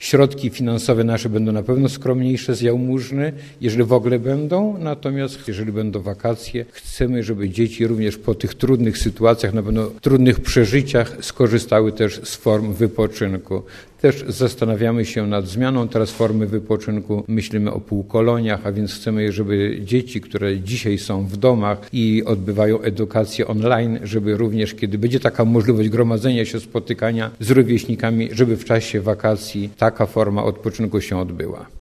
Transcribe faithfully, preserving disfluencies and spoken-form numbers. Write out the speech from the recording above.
Środki finansowe nasze będą na pewno skromniejsze z jałmużny, jeżeli w ogóle będą, natomiast jeżeli będą wakacje, chcemy, żeby dzieci również po tych trudnych sytuacjach, na pewno trudnych przeżyciach skorzystały też z form wypoczynku. Też zastanawiamy się nad zmianą teraz formy wypoczynku. Myślimy o półkoloniach, a więc chcemy, żeby dzieci, które dzisiaj są w domach i odbywają edukację online, żeby również, kiedy będzie taka możliwość gromadzenia się, spotykania z rówieśnikami, żeby w czasie wakacji taka forma odpoczynku się odbyła.